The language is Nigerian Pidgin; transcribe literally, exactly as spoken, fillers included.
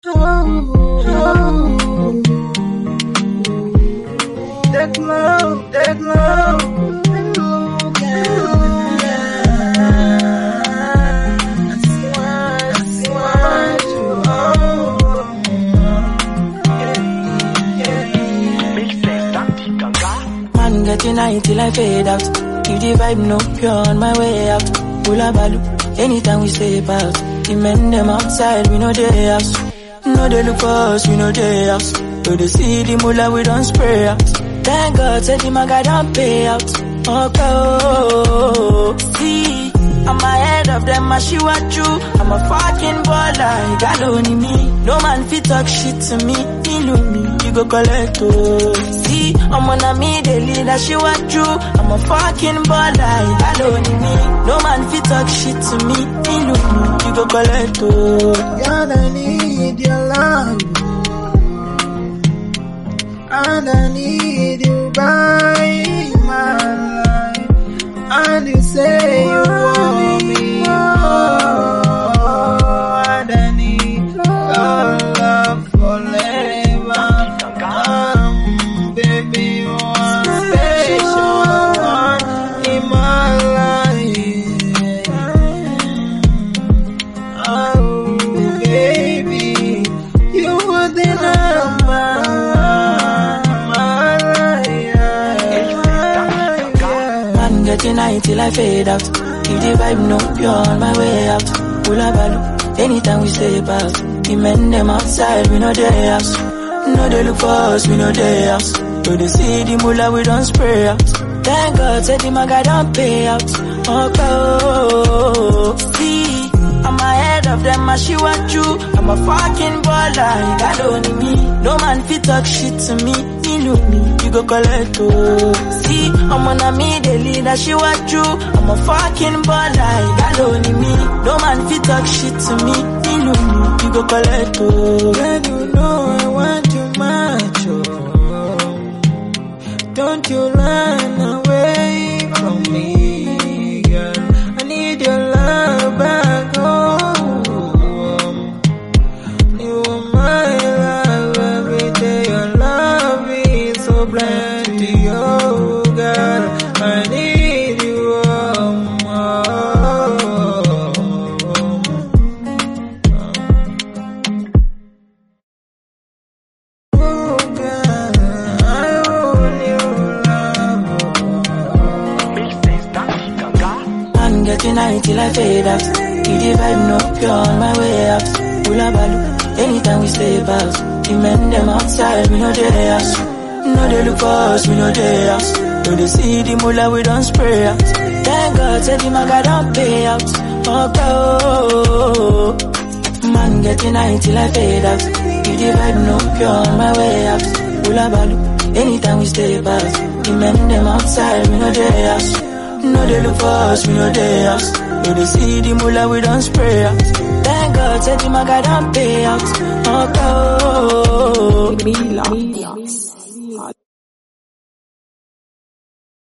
Oh, oh. That love, that love. Hello, girl, yeah. I swear, I swear to oh, yeah, yeah. Man getting high till I fade out. If the vibe no pure on my way out. Hula balu, anytime we step out. The men them outside, we know they house. No they look for us, we know they house. So they see the mullah, we don't spray out. Thank God, say the maga don't pay out. Okay, oh, see, I'm ahead of them, I she what you. I'm a fucking baller, got only me. No man fit talk shit to me. Me know me, you go collect oh. See, I'm on a me, they lead, I she what you. I'm a fucking baller, got only me. No man fit talk shit to me. Me know me, you go collect oh. God, I need your love. And I need you by my life. And you say you want me more. And I need your love forever. Um, baby, you are special one in my life. Oh, baby, you are the number. Getting high till I fade out. If the vibe no pure on my way out. Hula balu, anytime we step out. The men them outside, we know they house. No they look for us, we know they house. So they see the mullah, we don't spray out. Thank God, say the maga don't pay out. Okay, oh, see, I'm ahead of them, I she what you. I'm a fucking baller, got only me. No man fit talk shit to me. Me know me, you go collect oh. See, I'm on a me, they lead, I she what you. I'm a fucking baller, got only me. No man fit talk shit to me. Me know me, you go collect oh. When you know I want you much oh. Don't you run away from me, girl. I need your love back home. You are my love every day. Your love is so plenty, oh girl. I need you oh, oh, girl. I want your love. I'm getting high till I fade out. If the vibe no pure on my way out. Hula balu, anytime we step out. The men them outside, we know they house. No they look for us, we know they house. So they see the mullah, we don't spray out. Thank God, say the maga don't pay out. Okay, oh, man getting high till I fade out. If the vibe no pure on my way out. Hula balu, anytime we step out. The men them outside, we know they house. No they look for us, we know they house. So they see the mullah, we don't spray out. Thank God, say the maga don't pay out. Okay, oh, Mila.